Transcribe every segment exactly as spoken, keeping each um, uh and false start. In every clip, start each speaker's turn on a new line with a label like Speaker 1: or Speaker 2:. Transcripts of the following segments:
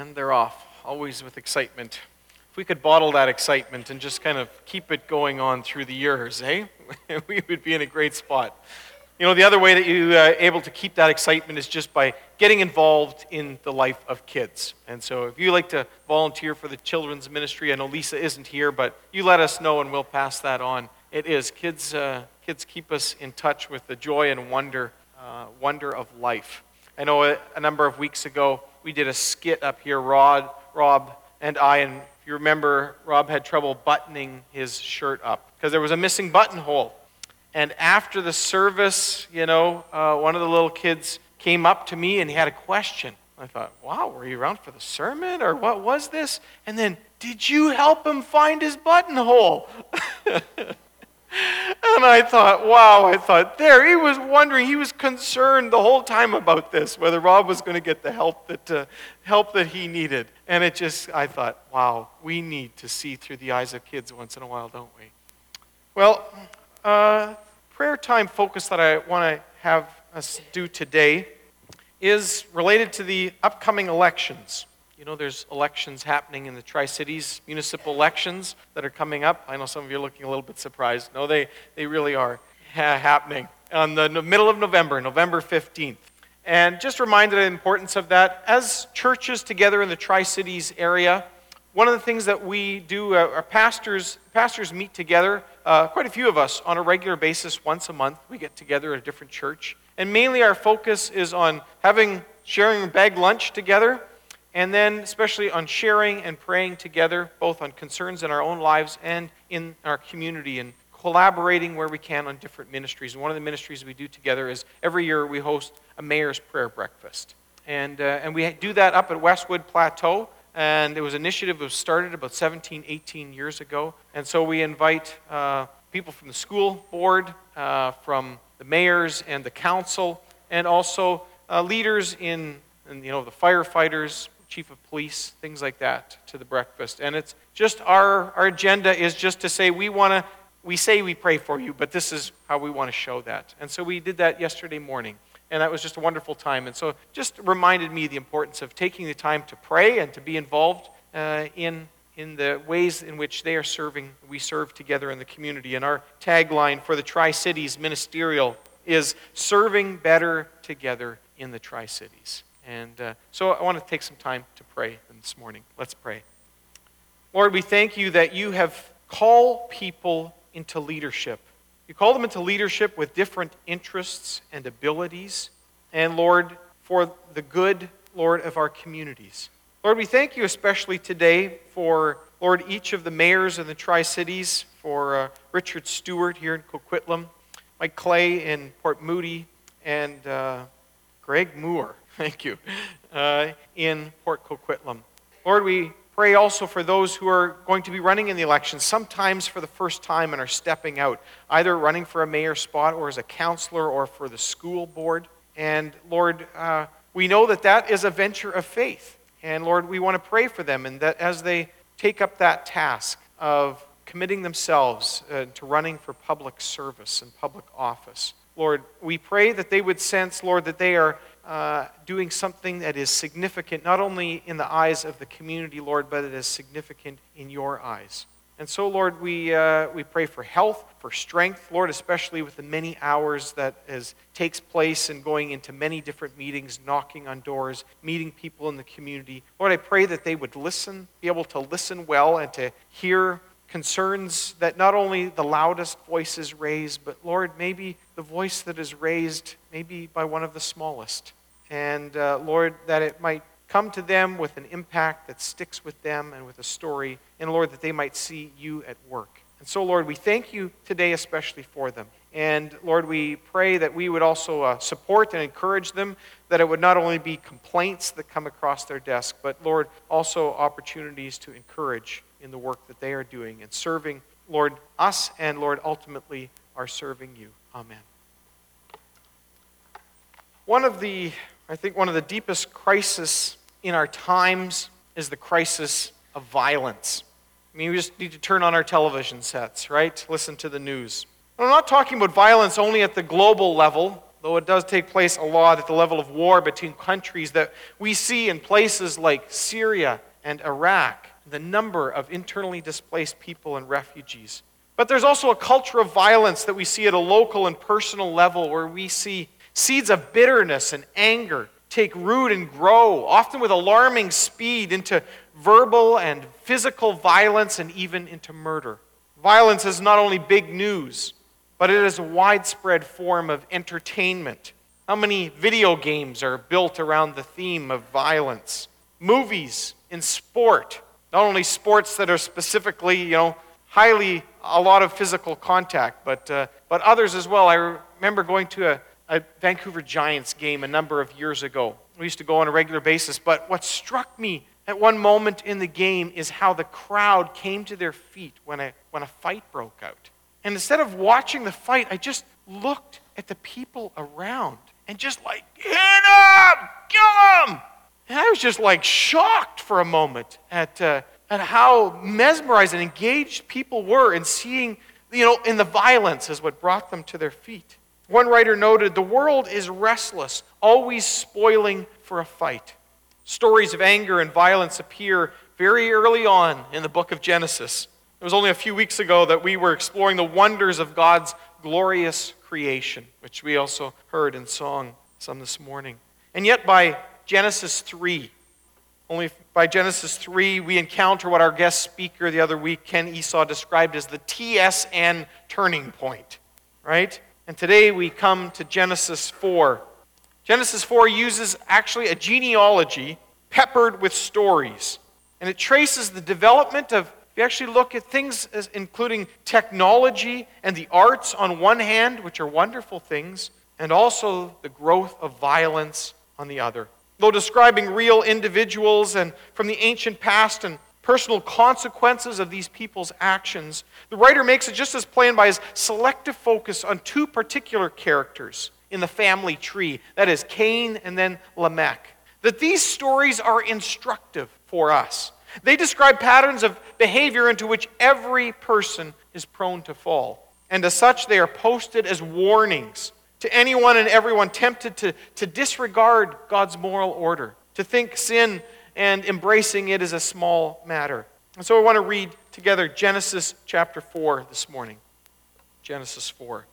Speaker 1: And they're off, always with excitement. If we could bottle that excitement and just kind of keep it going on through the years, eh? We would be in a great spot. You know, the other way that you're uh, able to keep that excitement is just by getting involved in the life of kids. And so if you like to volunteer for the children's ministry, I know Lisa isn't here, but you let us know and we'll pass that on. It is. Kids uh, kids keep us in touch with the joy and wonder, uh, wonder of life. I know a, a number of weeks ago, we did a skit up here, Rod, Rob and I, and if you remember, Rob had trouble buttoning his shirt up because there was a missing buttonhole. And after the service, you know, uh, one of the little kids came up to me and he had a question. I thought, wow, were you around for the sermon or what was this? And then, did you help him find his buttonhole? And I thought, wow, I thought, there, he was wondering, he was concerned the whole time about this, whether Rob was going to get the help that uh, help that he needed. And it just, I thought, wow, we need to see through the eyes of kids once in a while, don't we? Well, uh, prayer time focus that I want to have us do today is related to the upcoming elections. You know, there's elections happening in the Tri-Cities, municipal elections that are coming up. I know some of you are looking a little bit surprised. No, they, they really are ha- happening on the no- middle of November, November fifteenth. And just reminded of the importance of that. As churches together in the Tri-Cities area, one of the things that we do, uh, our pastors, pastors meet together, uh, quite a few of us, on a regular basis, once a month. We get together at a different church. And mainly our focus is on having, sharing a bag lunch together, and then especially on sharing and praying together, both on concerns in our own lives and in our community, and collaborating where we can on different ministries. And one of the ministries we do together is every year we host a mayor's prayer breakfast. And, uh, and we do that up at Westwood Plateau. And it was an initiative that was started about seventeen, eighteen years ago. And so we invite uh, people from the school board, uh, from the mayors and the council, and also uh, leaders in, in, you know, the firefighters, chief of police, things like that, to the breakfast. And it's just our, our agenda is just to say we want to, we say we pray for you, but this is how we want to show that. And so we did that yesterday morning. And that was just a wonderful time. And so just reminded me the importance of taking the time to pray and to be involved uh, in, in the ways in which they are serving, we serve together in the community. And our tagline for the Tri-Cities Ministerial is serving better together in the Tri-Cities. And uh, so I want to take some time to pray this morning. Let's pray. Lord, we thank you that you have called people into leadership. You call them into leadership with different interests and abilities. And Lord, for the good, Lord, of our communities. Lord, we thank you especially today for, Lord, each of the mayors in the Tri-Cities, for uh, Richard Stewart here in Coquitlam, Mike Clay in Port Moody, and uh, Greg Moore, thank you, uh, in Port Coquitlam. Lord, we pray also for those who are going to be running in the election, sometimes for the first time and are stepping out, either running for a mayor spot or as a counselor or for the school board. And Lord, uh, we know that that is a venture of faith. And Lord, we want to pray for them, and that as they take up that task of committing themselves uh, to running for public service and public office, Lord, we pray that they would sense, Lord, that they are Uh, doing something that is significant, not only in the eyes of the community, Lord, but it is significant in your eyes. And so, Lord, we uh, we pray for health, for strength, Lord, especially with the many hours that is, takes place and going into many different meetings, knocking on doors, meeting people in the community. Lord, I pray that they would listen, be able to listen well and to hear concerns that not only the loudest voices raise, but Lord, maybe the voice that is raised maybe by one of the smallest. And uh, Lord, that it might come to them with an impact that sticks with them and with a story. And Lord, that they might see you at work. And so Lord, we thank you today especially for them. And Lord, we pray that we would also uh, support and encourage them, that it would not only be complaints that come across their desk, but Lord, also opportunities to encourage in the work that they are doing and serving, Lord, us, and Lord, ultimately are serving you. Amen. One of the, I think one of the deepest crises in our times is the crisis of violence. I mean, we just need to turn on our television sets, right? Listen to the news. I'm not talking about violence only at the global level, though it does take place a lot at the level of war between countries that we see in places like Syria and Iraq, the number of internally displaced people and refugees. But there's also a culture of violence that we see at a local and personal level, where we see seeds of bitterness and anger take root and grow, often with alarming speed, into verbal and physical violence and even into murder. Violence is not only big news, but it is a widespread form of entertainment. How many video games are built around the theme of violence? Movies in sport, not only sports that are specifically, you know, highly, a lot of physical contact, but uh, but others as well. I remember going to a, a Vancouver Giants game a number of years ago. We used to go on a regular basis, but what struck me at one moment in the game is how the crowd came to their feet when a, when a fight broke out. And instead of watching the fight, I just looked at the people around and just like, hit him! Kill him! And I was just like shocked for a moment at uh, at how mesmerized and engaged people were in seeing, you know, in the violence as what brought them to their feet. One writer noted, the world is restless, always spoiling for a fight. Stories of anger and violence appear very early on in the book of Genesis. It was only a few weeks ago that we were exploring the wonders of God's glorious creation, which we also heard in song some this morning. And yet by Genesis three, only by Genesis three, we encounter what our guest speaker the other week, Ken Esau, described as the T S N turning point, right? And today we come to Genesis four. Genesis four uses actually a genealogy peppered with stories. And it traces the development of, if you actually look at things as including technology and the arts on one hand, which are wonderful things, and also the growth of violence on the other. Though describing real individuals and from the ancient past and personal consequences of these people's actions, the writer makes it just as plain by his selective focus on two particular characters in the family tree, that is Cain and then Lamech, that these stories are instructive for us. They describe patterns of behavior into which every person is prone to fall. And as such, they are posted as warnings to anyone and everyone tempted to, to disregard God's moral order, to think sin and embracing it is a small matter. And so I want to read together Genesis chapter four this morning. Genesis four.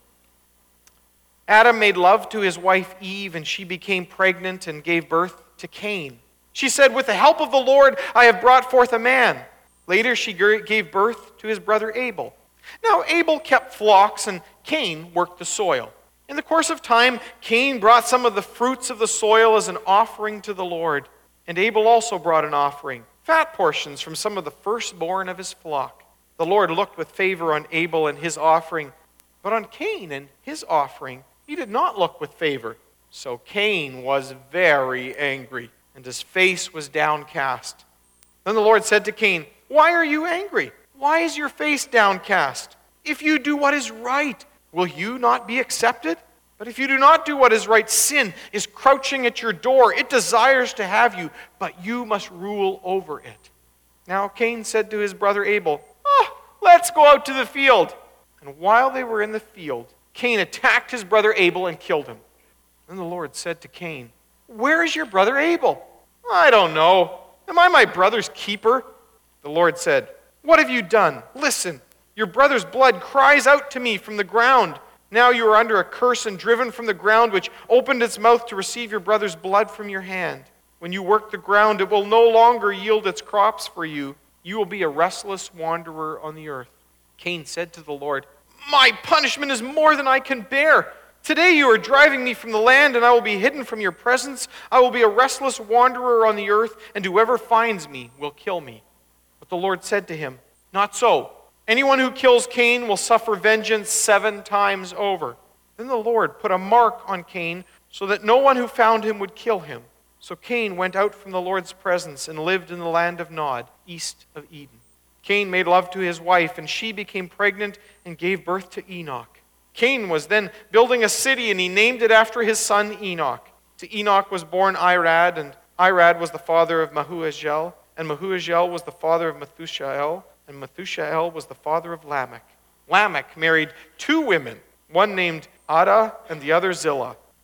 Speaker 1: Adam made love to his wife Eve, and she became pregnant and gave birth to Cain. She said, with the help of the Lord, I have brought forth a man. Later she gave birth to his brother Abel. Now Abel kept flocks, and Cain worked the soil. In the course of time, Cain brought some of the fruits of the soil as an offering to the Lord. And Abel also brought an offering, fat portions from some of the firstborn of his flock. The Lord looked with favor on Abel and his offering, but on Cain and his offering he did not look with favor. So Cain was very angry, and his face was downcast. Then the Lord said to Cain, why are you angry? Why is your face downcast? If you do what is right, will you not be accepted? But if you do not do what is right, sin is crouching at your door. It desires to have you, but you must rule over it. Now Cain said to his brother Abel, oh, let's go out to the field. And while they were in the field, Cain attacked his brother Abel and killed him. Then the Lord said to Cain, where is your brother Abel? I don't know. Am I my brother's keeper? The Lord said, what have you done? Listen. Your brother's blood cries out to me from the ground. Now you are under a curse and driven from the ground, which opened its mouth to receive your brother's blood from your hand. When you work the ground, it will no longer yield its crops for you. You will be a restless wanderer on the earth. Cain said to the Lord, my punishment is more than I can bear. Today you are driving me from the land, and I will be hidden from your presence. I will be a restless wanderer on the earth, and whoever finds me will kill me. But the Lord said to him, not so. Anyone who kills Cain will suffer vengeance seven times over. Then the Lord put a mark on Cain so that no one who found him would kill him. So Cain went out from the Lord's presence and lived in the land of Nod, east of Eden. Cain made love to his wife, and she became pregnant and gave birth to Enoch. Cain was then building a city, and he named it after his son Enoch. To Enoch was born Irad, and Irad was the father of Mahujael, and Mahujael was the father of Methushael, and Methushael was the father of Lamech. Lamech married two women, one named Adah and the other Zillah.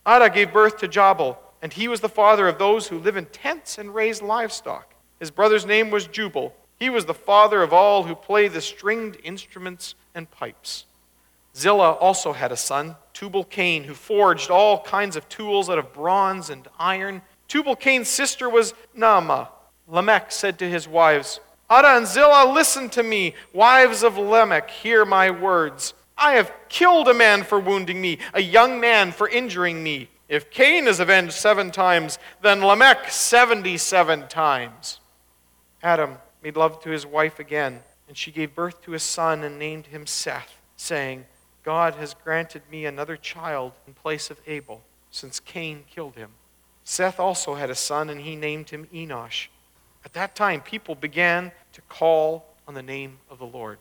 Speaker 1: Ada gave birth to Jabal, and he was the father of those who live in tents and raise livestock. His brother's name was Jubal. He was the father of all who play the stringed instruments and pipes. Zillah also had a son, Tubal-Cain, who forged all kinds of tools out of bronze and iron. Tubal-Cain's sister was Naamah. Lamech said to his wives, Ada and Zillah, listen to me. Wives of Lamech, hear my words. I have killed a man for wounding me, a young man for injuring me. If Cain is avenged seven times, then Lamech seventy-seven times. Adam made love to his wife again, and she gave birth to a son and named him Seth, saying, God has granted me another child in place of Abel, since Cain killed him. Seth also had a son, and he named him Enosh. At that time, people began to call on the name of the Lord.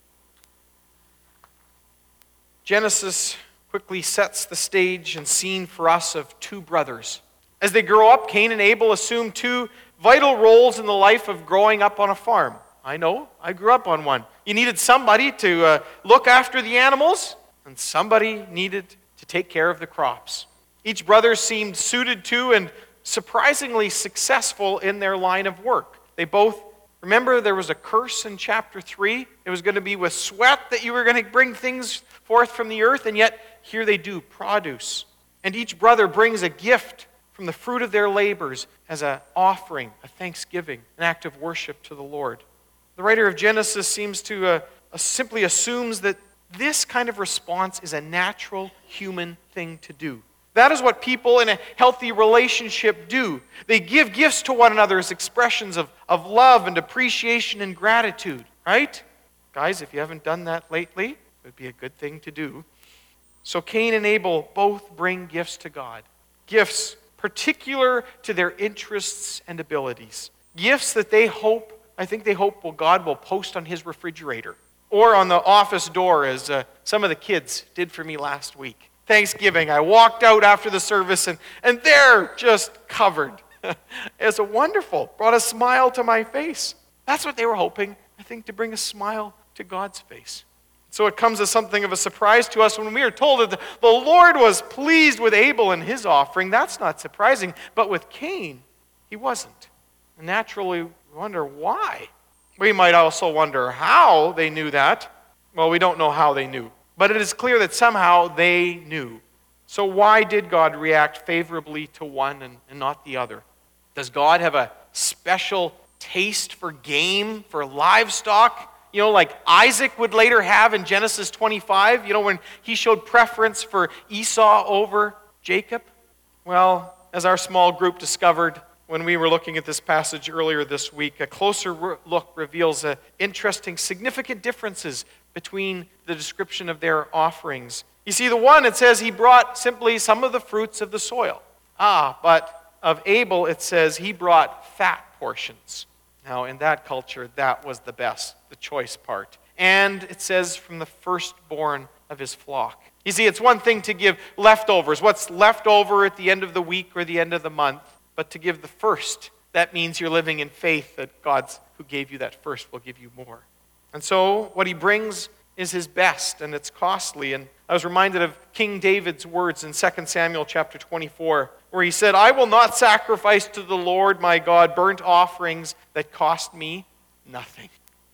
Speaker 1: Genesis quickly sets the stage and scene for us of two brothers. As they grow up, Cain and Abel assume two vital roles in the life of growing up on a farm. I know, I grew up on one. You needed somebody to uh, look after the animals, and somebody needed to take care of the crops. Each brother seemed suited to and surprisingly successful in their line of work. They both, remember there was a curse in chapter three? It was going to be with sweat that you were going to bring things forth from the earth, and yet here they do, produce. And each brother brings a gift from the fruit of their labors as an offering, a thanksgiving, an act of worship to the Lord. The writer of Genesis seems to uh, uh, simply assumes that this kind of response is a natural human thing to do. That is what people in a healthy relationship do. They give gifts to one another as expressions of, of love and appreciation and gratitude, right? Guys, if you haven't done that lately, it would be a good thing to do. So Cain and Abel both bring gifts to God. Gifts particular to their interests and abilities. Gifts that they hope, I think they hope well, God will post on his refrigerator or on the office door, as uh, some of the kids did for me last week. Thanksgiving, I walked out after the service and, and they're just covered. It's a wonderful, brought a smile to my face. That's what they were hoping, I think, to bring a smile to God's face. So it comes as something of a surprise to us when we are told that the Lord was pleased with Abel and his offering. That's not surprising, but with Cain, he wasn't. And naturally, we wonder why. We might also wonder how they knew that. Well, we don't know how they knew. But it is clear that somehow they knew. So why did God react favorably to one and, and not the other? Does God have a special taste for game, for livestock? You know, like Isaac would later have in Genesis twenty-five, you know, when he showed preference for Esau over Jacob? Well, as our small group discovered when we were looking at this passage earlier this week, a closer look reveals uh, interesting, significant differences between the description of their offerings. You see, the one, it says he brought simply some of the fruits of the soil. Ah, but of Abel, it says he brought fat portions. Now, in that culture, that was the best, the choice part. And it says from the firstborn of his flock. You see, it's one thing to give leftovers, what's left over at the end of the week or the end of the month, but to give the first, that means you're living in faith that God's who gave you that first will give you more. And so what he brings is his best, and it's costly. And I was reminded of King David's words in Second Samuel chapter twenty-four, where he said, I will not sacrifice to the Lord my God burnt offerings that cost me nothing.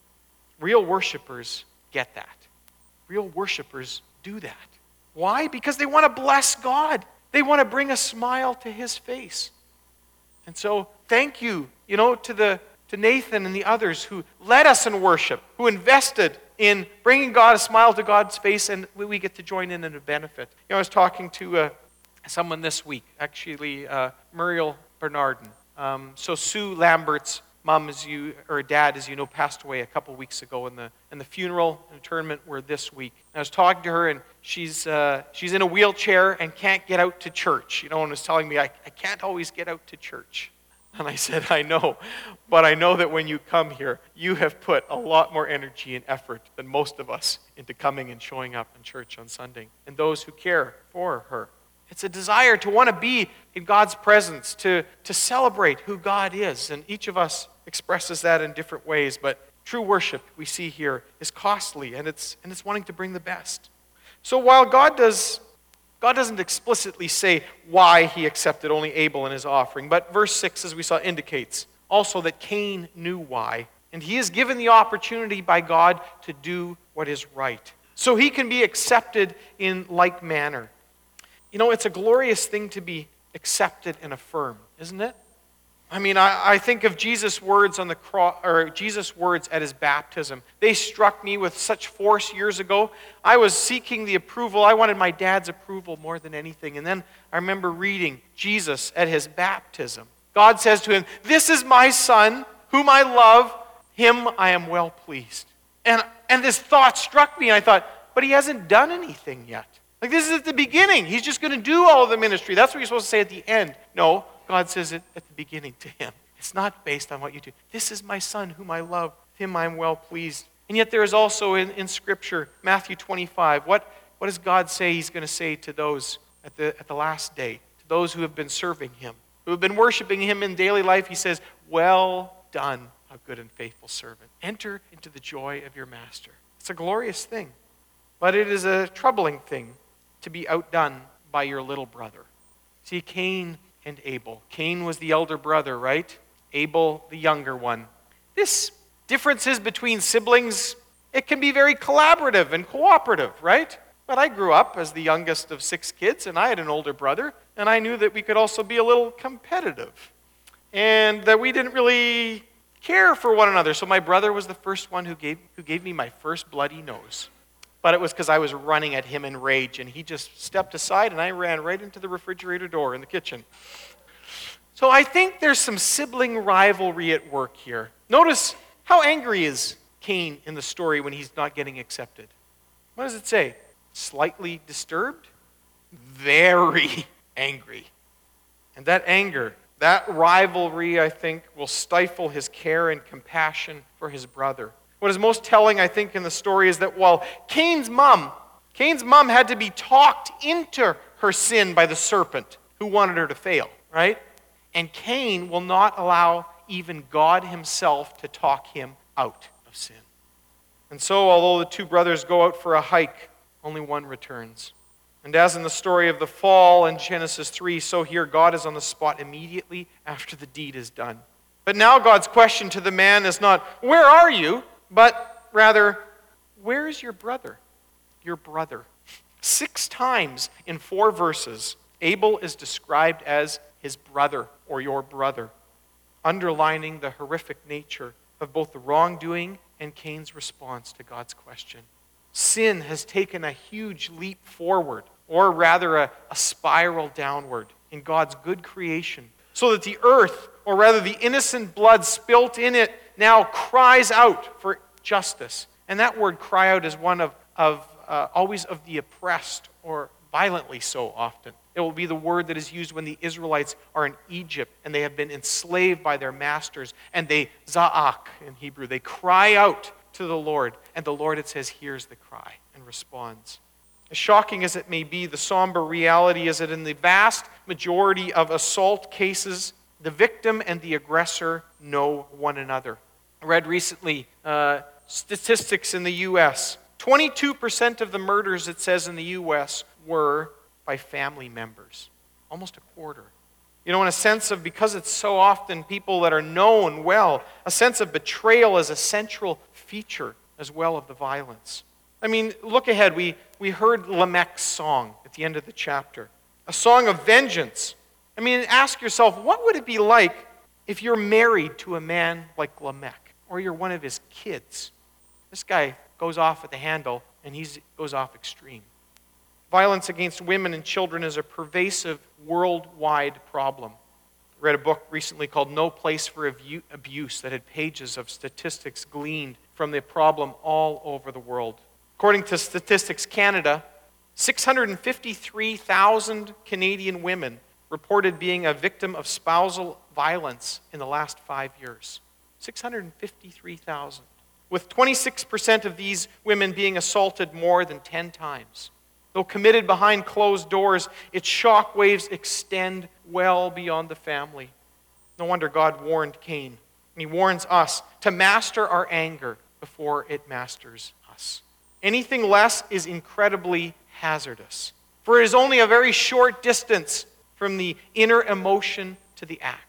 Speaker 1: Real worshipers get that. Real worshipers do that. Why? Because they want to bless God. They want to bring a smile to his face. And so thank you, you know, to the to Nathan and the others who led us in worship, who invested in bringing God a smile to God's face, and we get to join in and benefit. You know, I was talking to uh, someone this week, actually uh, Muriel Bernardin. Um, so Sue Lambert's mom, as you or dad, as you know, passed away a couple weeks ago, and the and the funeral and interment were this week. And I was talking to her, and she's uh, she's in a wheelchair and can't get out to church. You know, and was telling me I, I can't always get out to church. And I said, I know, but I know that when you come here, you have put a lot more energy and effort than most of us into coming and showing up in church on Sunday, and those who care for her. It's a desire to want to be in God's presence, to, to celebrate who God is, and each of us expresses that in different ways, but true worship, we see here, is costly, and it's, and it's wanting to bring the best. So while God does God doesn't explicitly say why he accepted only Abel and his offering, but verse six, as we saw, indicates also that Cain knew why, and he is given the opportunity by God to do what is right, so he can be accepted in like manner. You know, it's a glorious thing to be accepted and affirmed, isn't it? I mean, I, I think of Jesus' words on the cross, or Jesus' words at his baptism. They struck me with such force years ago. I was seeking the approval. I wanted my dad's approval more than anything. And then I remember reading Jesus at his baptism. God says to him, "This is my son, whom I love. Him I am well pleased." And, and this thought struck me. I thought, but he hasn't done anything yet. Like, this is at the beginning. He's just going to do all of the ministry. That's what you're supposed to say at the end. No, God says it at the beginning to him. It's not based on what you do. This is my son whom I love. Him I am well pleased. And yet there is also in, in Scripture, Matthew twenty-five, what, what does God say he's going to say to those at the, at the last day, to those who have been serving him, who have been worshiping him in daily life? He says, "Well done, a good and faithful servant. Enter into the joy of your master." It's a glorious thing, but it is a troubling thing to be outdone by your little brother. See, Cain and Abel. Cain was the elder brother, right? Abel, the younger one. This differences between siblings, it can be very collaborative and cooperative, right? But I grew up as the youngest of six kids, and I had an older brother, and I knew that we could also be a little competitive, and that we didn't really care for one another. So my brother was the first one who gave, who gave me my first bloody nose. But it was because I was running at him in rage, and he just stepped aside, and I ran right into the refrigerator door in the kitchen. So I think there's some sibling rivalry at work here. Notice how angry is Cain in the story when he's not getting accepted. What does it say? Slightly disturbed? Very angry. And that anger, that rivalry, I think, will stifle his care and compassion for his brother. What is most telling, I think, in the story is that while Cain's mom, Cain's mom had to be talked into her sin by the serpent who wanted her to fail, right? And Cain will not allow even God himself to talk him out of sin. And so, although the two brothers go out for a hike, only one returns. And as in the story of the fall in Genesis three, so here God is on the spot immediately after the deed is done. But now God's question to the man is not, "Where are you?" but rather, "Where is your brother?" Your brother. Six times in four verses, Abel is described as his brother or your brother, underlining the horrific nature of both the wrongdoing and Cain's response to God's question. Sin has taken a huge leap forward, or rather a, a spiral downward in God's good creation, so that the earth, or rather the innocent blood spilt in it, now cries out for justice. And that word "cry out" is one of, of uh, always of the oppressed, or violently so often. It will be the word that is used when the Israelites are in Egypt and they have been enslaved by their masters, and they, za'ak in Hebrew, they cry out to the Lord, and the Lord, it says, hears the cry and responds. As shocking as it may be, the somber reality is that in the vast majority of assault cases, the victim and the aggressor know one another. I read recently uh, statistics in the U S twenty-two percent of the murders, it says, in the U S were by family members. Almost a quarter. You know, in a sense of, because it's so often people that are known well, a sense of betrayal is a central feature as well of the violence. I mean, look ahead. We, we heard Lamech's song at the end of the chapter. A song of vengeance. I mean, ask yourself, what would it be like if you're married to a man like Lamech, or you're one of his kids? This guy goes off at the handle, and he goes off extreme. Violence against women and children is a pervasive worldwide problem. I read a book recently called No Place for Abuse that had pages of statistics gleaned from the problem all over the world. According to Statistics Canada, six hundred fifty-three thousand Canadian women reported being a victim of spousal violence in the last five years. six hundred fifty-three thousand. With twenty-six percent of these women being assaulted more than ten times. Though committed behind closed doors, its shock waves extend well beyond the family. No wonder God warned Cain, and he warns us to master our anger before it masters us. Anything less is incredibly hazardous. For it is only a very short distance from the inner emotion to the act.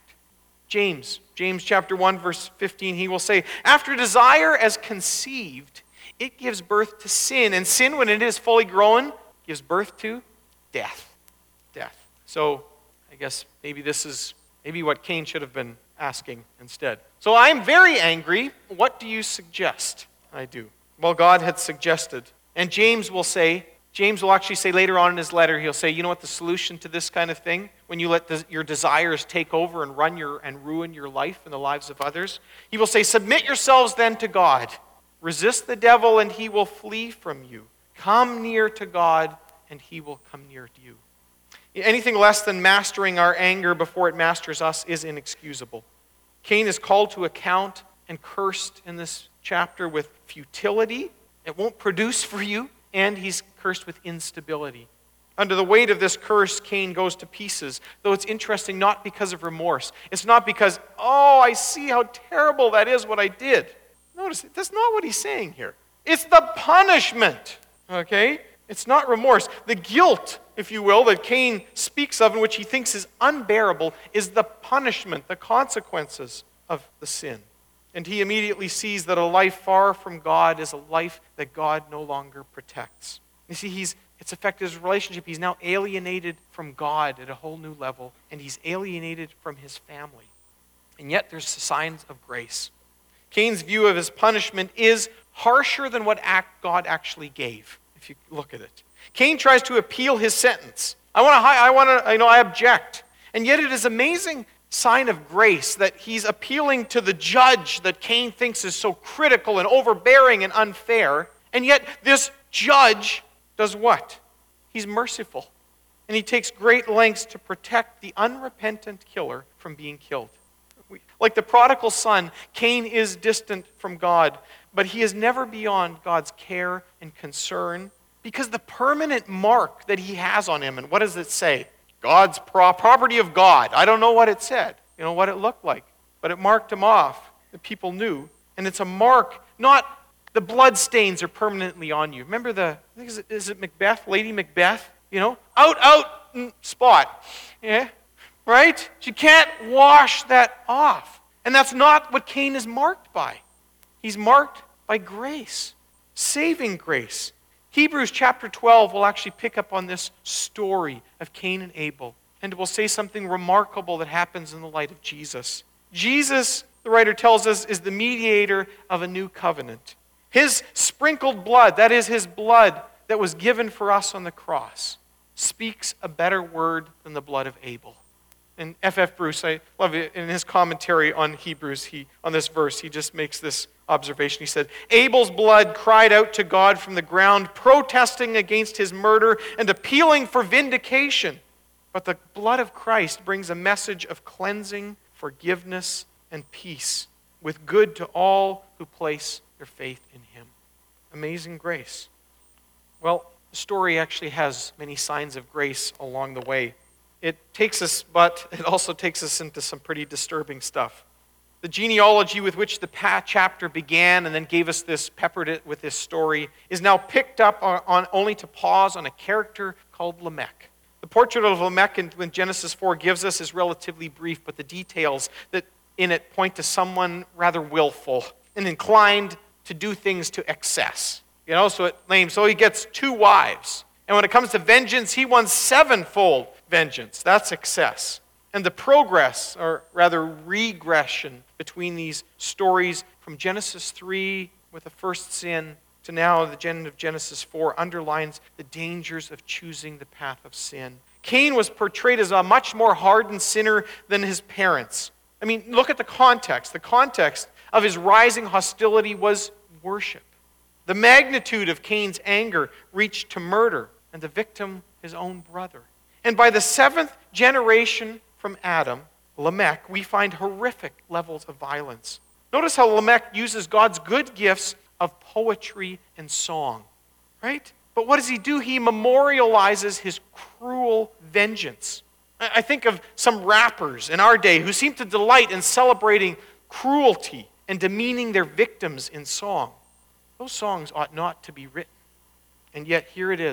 Speaker 1: James, James chapter one, verse fifteen, he will say, after desire as conceived, it gives birth to sin. And sin, when it is fully grown, gives birth to death. Death. So, I guess maybe this is maybe what Cain should have been asking instead. So I'm very angry. What do you suggest I do? Well, God had suggested. And James will say, James will actually say later on in his letter, he'll say, you know what the solution to this kind of thing, when you let the, your desires take over and run your and ruin your life and the lives of others? He will say, submit yourselves then to God. Resist the devil and he will flee from you. Come near to God and he will come near to you. Anything less than mastering our anger before it masters us is inexcusable. Cain is called to account and cursed in this chapter with futility. It won't produce for you. And he's cursed with instability. Under the weight of this curse, Cain goes to pieces. Though it's interesting, not because of remorse. It's not because, oh, I see how terrible that is what I did. Notice, that's not what he's saying here. It's the punishment, okay? It's not remorse. The guilt, if you will, that Cain speaks of and which he thinks is unbearable is the punishment, the consequences of the sin. And he immediately sees that a life far from God is a life that God no longer protects. You see, he's it's affected his relationship. He's now alienated from God at a whole new level, and he's alienated from his family. And yet there's signs of grace. Cain's view of his punishment is harsher than what act God actually gave, if you look at it. Cain tries to appeal his sentence. I want to, I want to, you know, I object. And yet it is amazing sign of grace that he's appealing to the judge that Cain thinks is so critical and overbearing and unfair. And yet this judge does what? He's merciful. And he takes great lengths to protect the unrepentant killer from being killed. Like the prodigal son, Cain is distant from God, but he is never beyond God's care and concern because the permanent mark that he has on him, and what does it say? God's pro- property of God. I don't know what it said, you know, what it looked like, but it marked him off. The people knew. And it's a mark, not the blood stains are permanently on you. Remember the, I think is it, is it Macbeth, Lady Macbeth? You know, out, out, mm, spot. Yeah, right? You can't wash that off. And that's not what Cain is marked by. He's marked by grace, saving grace. Hebrews chapter twelve will actually pick up on this story of Cain and Abel, and it will say something remarkable that happens in the light of Jesus. Jesus, the writer tells us, is the mediator of a new covenant. His sprinkled blood, that is his blood that was given for us on the cross, speaks a better word than the blood of Abel. And F F Bruce, I love it, in his commentary on Hebrews, he on this verse, he just makes this observation. He said, Abel's blood cried out to God from the ground, protesting against his murder and appealing for vindication. But the blood of Christ brings a message of cleansing, forgiveness, and peace, with good to all who place their faith in him. Amazing grace. Well, the story actually has many signs of grace along the way. It takes us, but it also takes us into some pretty disturbing stuff. The genealogy with which the chapter began and then gave us this, peppered it with this story, is now picked up on, on only to pause on a character called Lamech. The portrait of Lamech in, when Genesis four gives us is relatively brief, but the details that in it point to someone rather willful and inclined to do things to excess. You know, so it names, so he gets two wives. And when it comes to vengeance, he won sevenfold vengeance. That's excess. And the progress, or rather regression, between these stories from Genesis three with the first sin to now the end of Genesis four underlines the dangers of choosing the path of sin. Cain was portrayed as a much more hardened sinner than his parents. I mean, look at the context. The context of his rising hostility was worship. The magnitude of Cain's anger reached to murder, and the victim his own brother. And by the seventh generation from Adam, Lamech, we find horrific levels of violence. Notice how Lamech uses God's good gifts of poetry and song, right? But what does he do? He memorializes his cruel vengeance. I think of some rappers in our day who seem to delight in celebrating cruelty and demeaning their victims in song. Those songs ought not to be written. And yet here it is.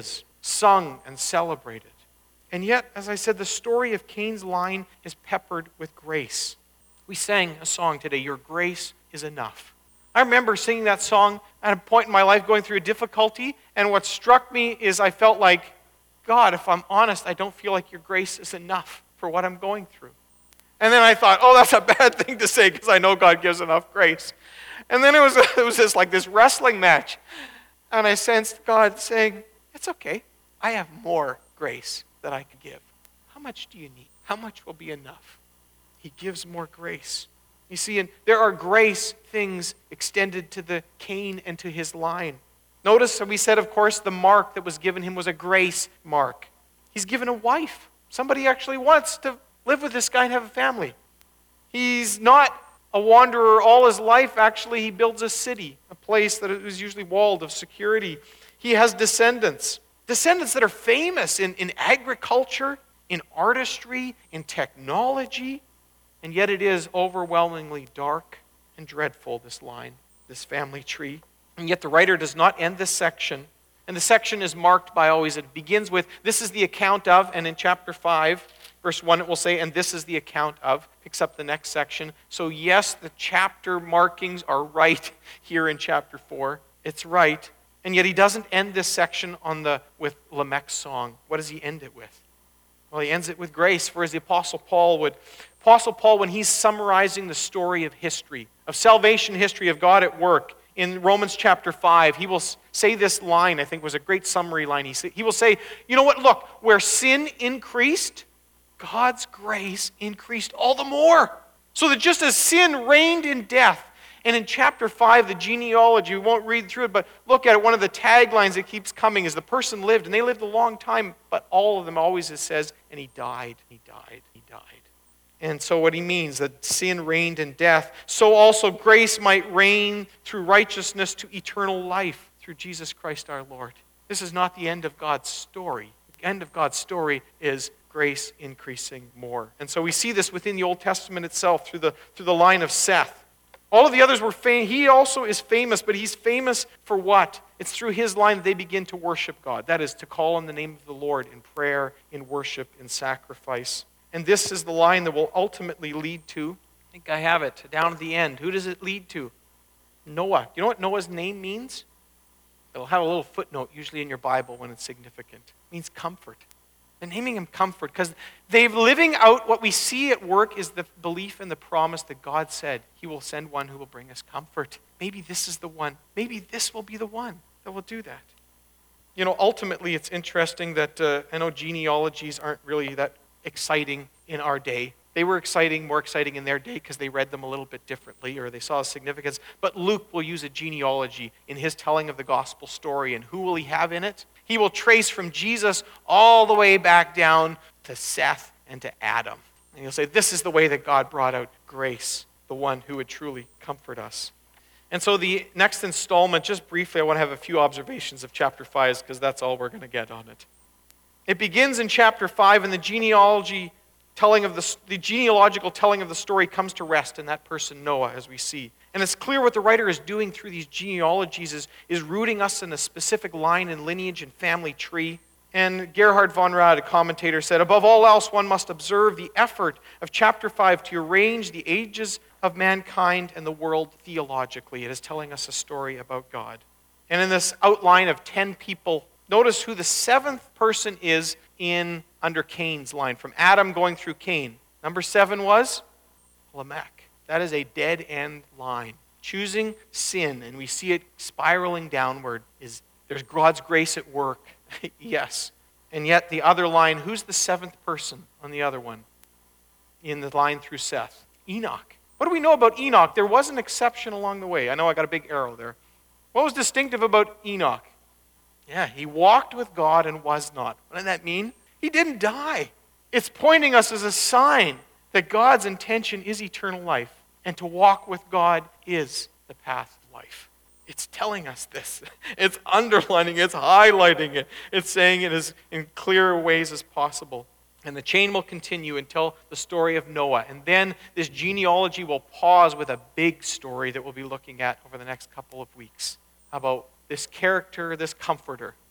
Speaker 1: sung and celebrated. And yet, as I said, the story of Cain's line is peppered with grace. We sang a song today, Your Grace is Enough. I remember singing that song at a point in my life going through a difficulty, and what struck me is I felt like, God, if I'm honest, I don't feel like your grace is enough for what I'm going through. And then I thought, oh, that's a bad thing to say because I know God gives enough grace. And then it was, it was just like this wrestling match. And I sensed God saying, it's okay. I have more grace that I can give. How much do you need? How much will be enough? He gives more grace. You see, and there are grace things extended to the Cain and to his line. Notice we said, of course, the mark that was given him was a grace mark. He's given a wife. Somebody actually wants to live with this guy and have a family. He's not a wanderer all his life. Actually, he builds a city, a place that is usually walled of security. He has descendants. Descendants that are famous in, in agriculture, in artistry, in technology. And yet it is overwhelmingly dark and dreadful, this line, this family tree. And yet the writer does not end this section. And the section is marked by always, it begins with, this is the account of, and in chapter five, verse one, it will say, and this is the account of, picks up the next section. So yes, the chapter markings are right here in chapter four. It's right. And yet he doesn't end this section on the with Lamech's song. What does he end it with? Well, he ends it with grace, for as the Apostle Paul would. Apostle Paul, when he's summarizing the story of history, of salvation history, of God at work, in Romans chapter five, he will say this line, I think was a great summary line. He, say, he will say, you know what, look, where sin increased, God's grace increased all the more. So that just as sin reigned in death, and in chapter five, the genealogy, we won't read through it, but look at it. One of the taglines that keeps coming is the person lived, and they lived a long time, but all of them always it says, and he died, he died, he died. And so what he means, that sin reigned in death, so also grace might reign through righteousness to eternal life through Jesus Christ our Lord. This is not the end of God's story. The end of God's story is grace increasing more. And so we see this within the Old Testament itself through the, through the line of Seth. All of the others were famous. He also is famous, but he's famous for what? It's through his line that they begin to worship God. That is, to call on the name of the Lord in prayer, in worship, in sacrifice. And this is the line that will ultimately lead to, I think I have it, down at the end. Who does it lead to? Noah. You know what Noah's name means? It'll have a little footnote usually in your Bible when it's significant. It means comfort. They're naming him comfort because they're living out what we see at work is the belief and the promise that God said he will send one who will bring us comfort. Maybe this is the one. Maybe this will be the one that will do that. You know, ultimately it's interesting that uh, I know genealogies aren't really that exciting in our day. They were exciting, more exciting in their day because they read them a little bit differently or they saw significance. But Luke will use a genealogy in his telling of the gospel story. And who will he have in it? He will trace from Jesus all the way back down to Seth and to Adam. And he'll say, this is the way that God brought out grace, the one who would truly comfort us. And so the next installment, just briefly, I want to have a few observations of chapter five because that's all we're going to get on it. It begins in chapter five, and the genealogy telling of the, the genealogical telling of the story comes to rest in that person Noah, as we see. And it's clear what the writer is doing through these genealogies is, is rooting us in a specific line and lineage and family tree. And Gerhard von Rad, a commentator, said, above all else, one must observe the effort of chapter five to arrange the ages of mankind and the world theologically. It is telling us a story about God. And in this outline of ten people, notice who the seventh person is in under Cain's line, from Adam going through Cain. Number seven was Lamech. That is a dead-end line. Choosing sin, and we see it spiraling downward, is there's God's grace at work. Yes. And yet the other line, who's the seventh person on the other one? In the line through Seth. Enoch. What do we know about Enoch? There was an exception along the way. I know I got a big arrow there. What was distinctive about Enoch? Yeah, he walked with God and was not. What does that mean? He didn't die. It's pointing us as a sign that God's intention is eternal life, and to walk with God is the path of life. It's telling us this. It's underlining, it's highlighting it. It's saying it as in clearer ways as possible. And the chain will continue until the story of Noah. And then this genealogy will pause with a big story that we'll be looking at over the next couple of weeks about this character, this comforter.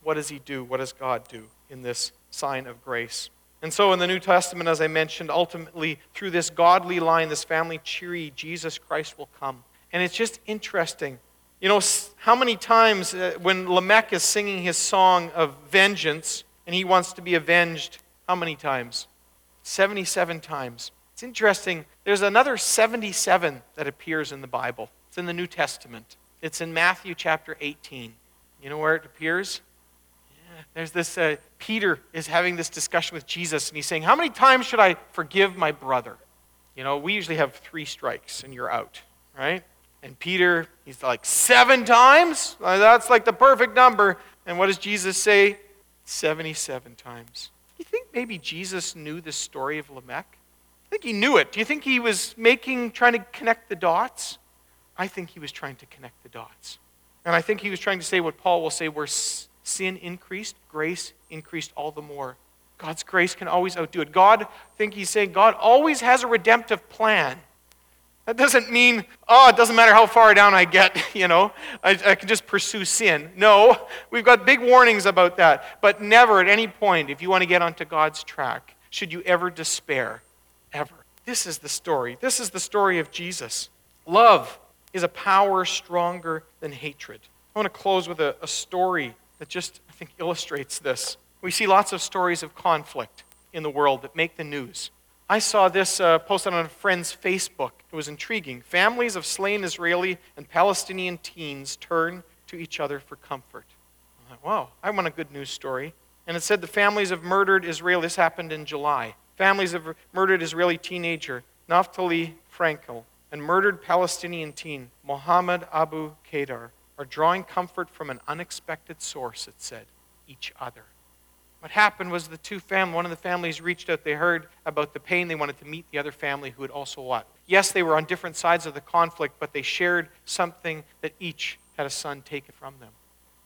Speaker 1: what does he do? What does God do in this sign of grace? And so in the New Testament, as I mentioned, ultimately through this godly line, this family tree, Jesus Christ will come. And it's just interesting. You know, how many times uh, when Lamech is singing his song of vengeance and he wants to be avenged, how many times? seventy-seven times. It's interesting. There's another seventy-seven that appears in the Bible. It's in the New Testament. It's in Matthew chapter eighteen. You know where it appears? Yeah. There's this, uh, Peter is having this discussion with Jesus, and he's saying, how many times should I forgive my brother? You know, we usually have three strikes and you're out, right? And Peter, he's like, seven times? That's like the perfect number. And what does Jesus say? seventy-seven times. Do you think maybe Jesus knew the story of Lamech? I think he knew it. Do you think he was making, trying to connect the dots? I think he was trying to connect the dots. And I think he was trying to say what Paul will say, where sin increased, grace increased all the more. God's grace can always outdo it. God, I think he's saying, God always has a redemptive plan. That doesn't mean, oh, it doesn't matter how far down I get, you know, I, I can just pursue sin. No, we've got big warnings about that. But never at any point, if you want to get onto God's track, should you ever despair, ever. This is the story. This is the story of Jesus. Love is a power stronger than hatred. I want to close with a, a story that just, I think, illustrates this. We see lots of stories of conflict in the world that make the news. I saw this uh, posted on a friend's Facebook. It was intriguing. Families of slain Israeli and Palestinian teens turn to each other for comfort. I thought, wow, I want a good news story. And it said the families of murdered Israeli, this happened in July. Families of murdered Israeli teenager Naftali Frankel and murdered Palestinian teen Mohammed Abu Khadr are drawing comfort from an unexpected source, it said, each other. What happened was the two families, one of the families reached out, they heard about the pain, they wanted to meet the other family who had also what? Yes, they were on different sides of the conflict, but they shared something that each had a son taken from them.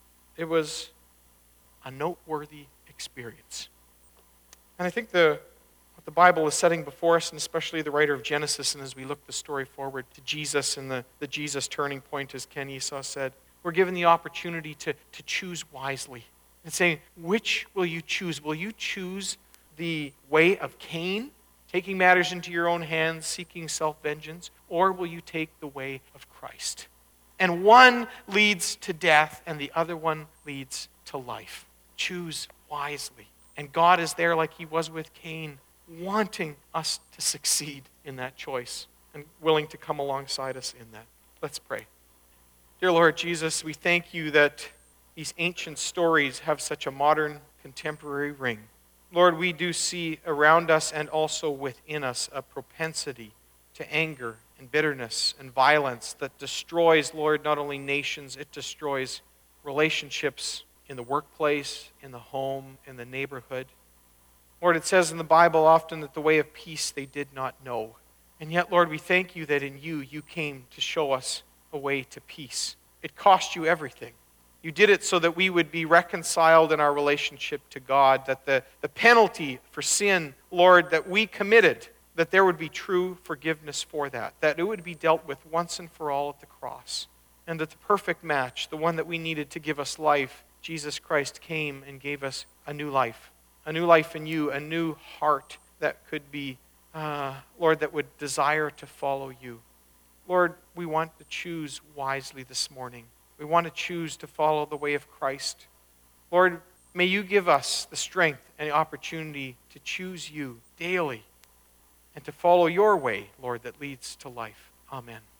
Speaker 1: It was a noteworthy experience. And I think the what the Bible is setting before us, and especially the writer of Genesis, and as we look the story forward to Jesus and the, the Jesus turning point, as Ken Esau said, we're given the opportunity to, to choose wisely. And saying, which will you choose? Will you choose the way of Cain, taking matters into your own hands, seeking self-vengeance, or will you take the way of Christ? And one leads to death, and the other one leads to life. Choose wisely. And God is there like he was with Cain, wanting us to succeed in that choice and willing to come alongside us in that. Let's pray. Dear Lord Jesus, we thank you that these ancient stories have such a modern, contemporary ring. Lord, we do see around us and also within us a propensity to anger and bitterness and violence that destroys, Lord, not only nations, it destroys relationships in the workplace, in the home, in the neighborhood. Lord, it says in the Bible often that the way of peace they did not know. And yet, Lord, we thank you that in you, you came to show us a way to peace. It cost you everything. You did it so that we would be reconciled in our relationship to God, that the, the penalty for sin, Lord, that we committed, that there would be true forgiveness for that, that it would be dealt with once and for all at the cross, and that the perfect match, the one that we needed to give us life, Jesus Christ came and gave us a new life, a new life in you, a new heart that could be, uh, Lord, that would desire to follow you. Lord, we want to choose wisely this morning. We want to choose to follow the way of Christ. Lord, may you give us the strength and the opportunity to choose you daily and to follow your way, Lord, that leads to life. Amen.